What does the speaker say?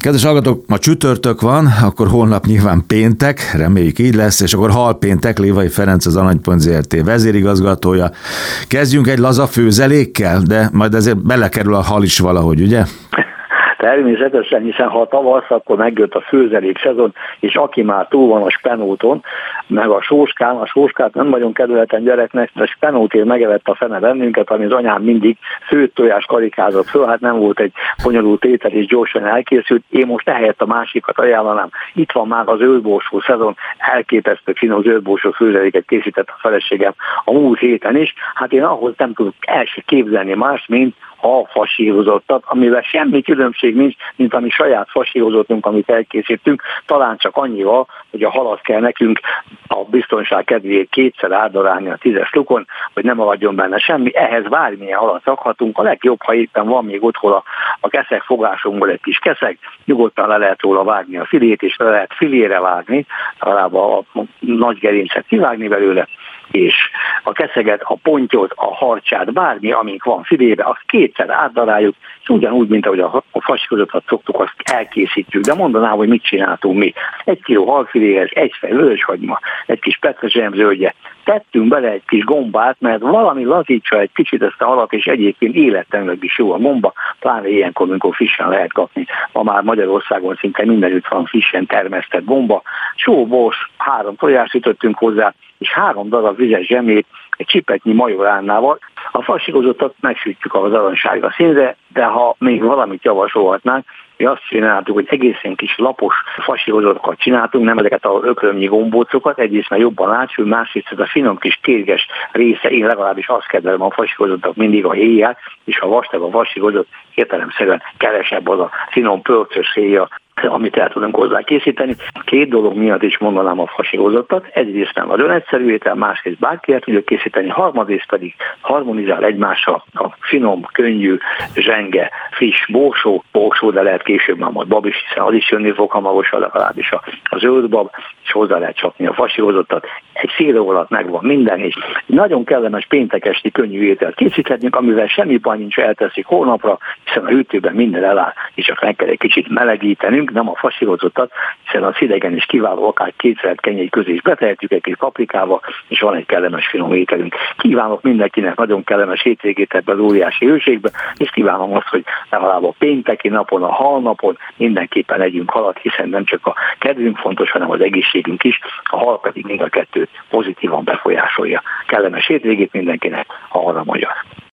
Kedves hallgatók, ma csütörtök van, akkor holnap nyilván péntek, reméljük így lesz, és akkor halpéntek, Lévai Ferenc az Aranypont Zrt. Vezérigazgatója. Kezdjünk egy laza főzelékkel, de majd ezért belekerül a hal is valahogy, ugye? Természetesen, hiszen ha tavasz, akkor megjött a főzelék szezon, és aki már túl van a spenóton, meg a sóskát nem nagyon kedveltem gyereknek, de a spenótért megevett a fene bennünket, ami az anyám mindig főtt tojás karikázott föl, hát nem volt egy bonyolult étel, és gyorsan elkészült. Én most ehelyett a másikat ajánlanám. Itt van már az zöldborsó szezon, elképesztő finom zöldborsó főzeléket készített a feleségem a múlt héten is. Hát én ahhoz nem tudok el se képzelni más, mint a fasírozottat, amivel semmi különbség nincs, mint a mi saját fasírozottunk, amit elkészítünk, talán csak annyival, hogy a halat kell nekünk a biztonság kedvéért kétszer átdarálni a 10-es lukon, hogy nem maradjon benne semmi, ehhez bármilyen halat rakhatunk, a legjobb, ha éppen van még otthon a keszeg fogásunkból egy kis keszeg, nyugodtan le lehet róla vágni a filét, és le lehet filére vágni, talán a nagy gerincet kivágni belőle, és a keszeget, a pontyot, a harcsát, bármi, amink van filébe, azt kétszer átdaráljuk, és ugyanúgy, mint ahogy a fasírozottat szoktuk, azt elkészítjük. De mondanám, hogy mit csináltunk mi. 1 kiló halfiléhez, 1 fej vöröshagyma, egy kis petrezselyemzölgye, tettünk bele egy kis gombát, mert valami lazítsa egy kicsit ezt a halat, és egyébként élettelenül is jó a gomba, pláne ilyenkor, amikor frissen lehet kapni. Ma már Magyarországon szinte mindenütt van frissen termesztett gomba. Só, bors, 3 tojást ütöttünk hozzá, és 3 darab vizes zsemlét, egy csipetnyi majoránnával. A fasírozottat megsütjük az aranysárga színre, de ha még valamit javasolhatnánk, mi azt csináltuk, hogy egészen kis lapos fasírozottokat csináltunk, nem ezeket az ökrömnyi gombócokat, egyrészt mert jobban átsül, másrészt ez a finom kis kérges része, én legalábbis azt kedvelem a fasírozottak mindig a héját, és ha vastag a fasírozott, értelemszerűen kevesebb az a finom pörcös héja, amit el tudunk hozzá készíteni. 2 dolog miatt is mondanám a fasírozottat, egyrészt nem nagyon egyszerű étel, másrészt bárki el tudja készíteni, harmadrészt pedig harmonizál egymással a finom, könnyű, zsenge, friss borsó, de lehet később már majd bab is, hiszen az is jönni fog hamarosan, legalábbis a zöld bab, és hozzá lehet csapni a fasírozottat. Egy fél óra alatt megvan minden, és nagyon kellemes péntek esti könnyű ételt készíthetünk, amivel semmi baj nincs, elteszik hónapra, hiszen a hűtőben minden eláll, és csak meg kell egy kicsit melegítenünk, nem a fasírozottat, hiszen az hidegen is kiváló, akár 2 kenyér közé is betehetjük egy kis paprikával, és van egy kellemes finom ételünk. Kívánok mindenkinek nagyon kellemes hétvégét ebben az óriási hőségben, és kívánom azt, hogy legalább a pénteki napon, a halnapon mindenképpen legyünk halat, hiszen nem csak a kedvünk fontos, hanem az egészségünk is, a hal pedig mind a kettőt pozitívan befolyásolja. Kellemes hétvégét mindenkinek, Halra Magyar!